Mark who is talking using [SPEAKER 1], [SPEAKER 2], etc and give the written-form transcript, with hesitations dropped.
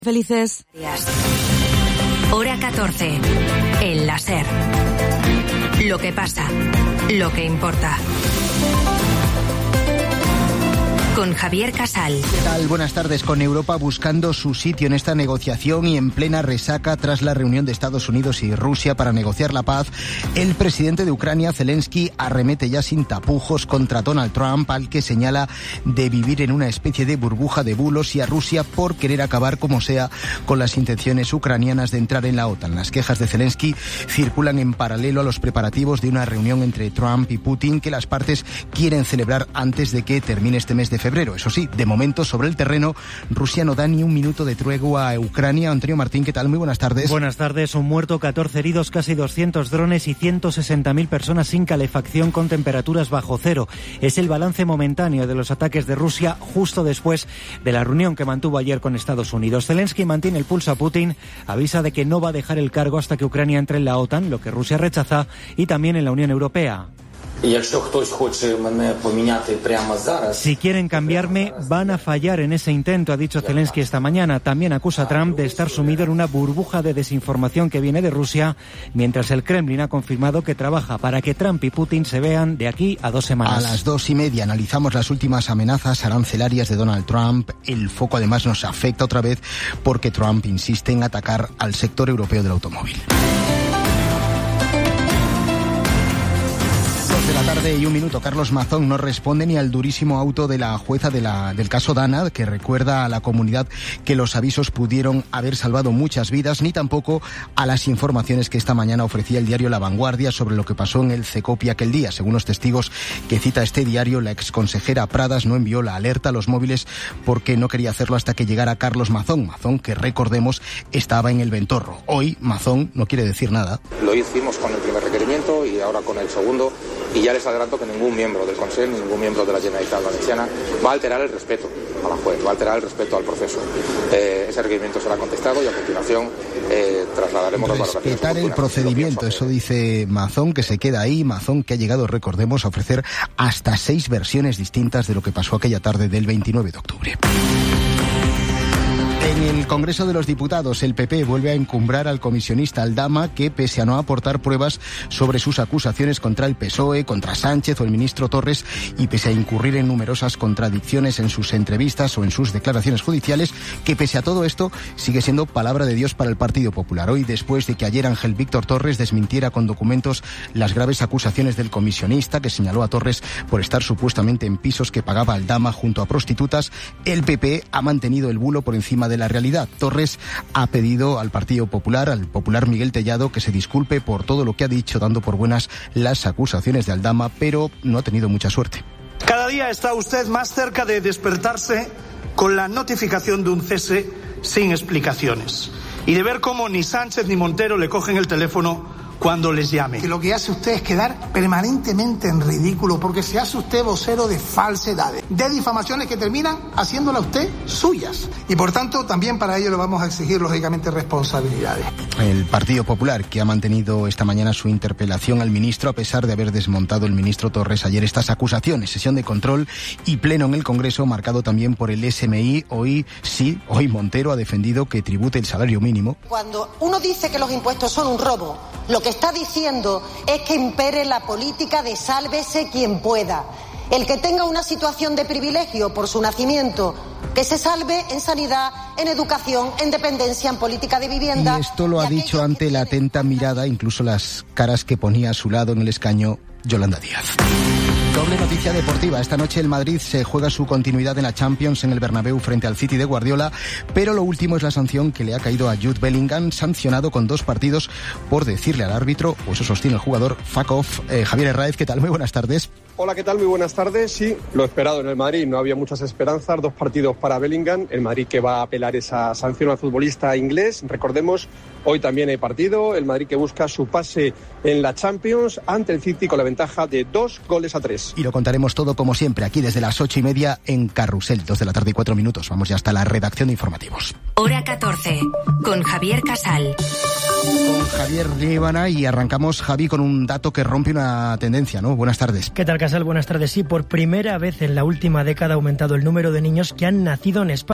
[SPEAKER 1] Felices.
[SPEAKER 2] Hora 14. El la SER. Lo que pasa, lo que importa. Con Javier Casal.
[SPEAKER 3] ¿Qué tal? Buenas tardes. Con Europa buscando su sitio en esta negociación y en plena resaca tras la reunión de Estados Unidos y Rusia para negociar la paz, el presidente de Ucrania, Zelensky, arremete ya sin tapujos contra Donald Trump, al que señala de vivir en una especie de burbuja de bulos, y a Rusia por querer acabar como sea con las intenciones ucranianas de entrar en la OTAN. Las quejas de Zelensky circulan en paralelo a los preparativos de una reunión entre Trump y Putin que las partes quieren celebrar antes de que termine este mes de febrero. Eso sí, de momento, sobre el terreno, Rusia no da ni un minuto de tregua a Ucrania. Antonio Martín, ¿qué tal? Muy buenas tardes.
[SPEAKER 4] Buenas tardes. Un muerto, 14 heridos, casi 200 drones y 160.000 personas sin calefacción con temperaturas bajo cero. Es el balance momentáneo de los ataques de Rusia justo después de la reunión que mantuvo ayer con Estados Unidos. Zelensky mantiene el pulso a Putin, avisa de que no va a dejar el cargo hasta que Ucrania entre en la OTAN, lo que Rusia rechaza, y también en la Unión Europea. Si quieren cambiarme, van a fallar en ese intento, ha dicho Zelensky esta mañana. También acusa a Trump de estar sumido en una burbuja de desinformación que viene de Rusia, mientras el Kremlin ha confirmado que trabaja para que Trump y Putin se vean de aquí a 2 semanas.
[SPEAKER 3] A las 2:30 analizamos las últimas amenazas arancelarias de Donald Trump. El foco además nos afecta otra vez porque Trump insiste en atacar al sector europeo del automóvil. De la tarde y 1 minuto. Carlos Mazón no responde ni al durísimo auto de la jueza del caso Dana, que recuerda a la comunidad que los avisos pudieron haber salvado muchas vidas, ni tampoco a las informaciones que esta mañana ofrecía el diario La Vanguardia sobre lo que pasó en el CECOPI aquel día. Según los testigos que cita este diario, la exconsejera Pradas no envió la alerta a los móviles porque no quería hacerlo hasta que llegara Carlos Mazón. Mazón, que recordemos, estaba en el Ventorro. Hoy Mazón no quiere decir nada.
[SPEAKER 5] Lo hicimos con el primer requerimiento y ahora con el segundo. Y ya les adelanto que ningún miembro del Consejo, ningún miembro de la Generalitat Valenciana va a alterar el respeto a la juez, va a alterar el respeto al proceso. Ese requerimiento será contestado y a continuación trasladaremos las valoraciones.
[SPEAKER 3] Respetar el procedimiento, eso dice Mazón, que se queda ahí. Mazón, que ha llegado, recordemos, a ofrecer hasta 6 versiones distintas de lo que pasó aquella tarde del 29 de octubre. En el Congreso de los Diputados, el PP vuelve a encumbrar al comisionista Aldama, que, pese a no aportar pruebas sobre sus acusaciones contra el PSOE, contra Sánchez o el ministro Torres, y pese a incurrir en numerosas contradicciones en sus entrevistas o en sus declaraciones judiciales, que pese a todo esto sigue siendo palabra de Dios para el Partido Popular. Hoy, después de que ayer Ángel Víctor Torres desmintiera con documentos las graves acusaciones del comisionista, que señaló a Torres por estar supuestamente en pisos que pagaba Aldama junto a prostitutas, el PP ha mantenido el bulo por encima de la realidad. Torres ha pedido al Partido Popular, al popular Miguel Tellado, que se disculpe por todo lo que ha dicho, dando por buenas las acusaciones de Aldama, pero no ha tenido mucha suerte.
[SPEAKER 6] Cada día está usted más cerca de despertarse con la notificación de un cese sin explicaciones y de ver cómo ni Sánchez ni Montero le cogen el teléfono cuando les llame.
[SPEAKER 7] Que lo que hace usted es quedar permanentemente en ridículo, porque se hace usted vocero de falsedades, de difamaciones que terminan haciéndola usted suyas. Y por tanto, también para ello le vamos a exigir, lógicamente, responsabilidades.
[SPEAKER 3] El Partido Popular, que ha mantenido esta mañana su interpelación al ministro, a pesar de haber desmontado el ministro Torres ayer estas acusaciones. Sesión de control y pleno en el Congreso, marcado también por el SMI. Hoy Montero ha defendido que tribute el salario mínimo.
[SPEAKER 8] Cuando uno dice que los impuestos son un robo, lo que está diciendo es que impere la política de sálvese quien pueda. El que tenga una situación de privilegio por su nacimiento, que se salve en sanidad, en educación, en dependencia, en política de vivienda.
[SPEAKER 3] Y esto lo ha dicho ante la atenta mirada, incluso las caras que ponía a su lado en el escaño, Yolanda Díaz. Doble noticia deportiva. Esta noche el Madrid se juega su continuidad en la Champions en el Bernabéu frente al City de Guardiola, pero lo último es la sanción que le ha caído a Jude Bellingham, sancionado con 2 partidos por decirle al árbitro, o eso sostiene el jugador, fuck off. Javier Herráez, ¿qué tal? Muy buenas tardes.
[SPEAKER 9] Hola, ¿qué tal? Muy buenas tardes. Sí, lo esperado en el Madrid. No había muchas esperanzas. 2 partidos para Bellingham. El Madrid que va a apelar esa sanción al futbolista inglés. Recordemos, hoy también hay partido. El Madrid que busca su pase en la Champions ante el City con la ventaja de 2-3.
[SPEAKER 3] Y lo contaremos todo como siempre aquí desde las 8:30 en Carrusel. 2 de la tarde y 4 minutos. Vamos ya hasta la redacción de informativos.
[SPEAKER 2] Hora 14 con Javier Casal.
[SPEAKER 3] Con Javier Líbana y arrancamos, Javi, con un dato que rompe una tendencia, ¿no? Buenas tardes.
[SPEAKER 10] ¿Qué tal, Casal? Buenas tardes. Sí, por primera vez en la última década ha aumentado el número de niños que han nacido en España.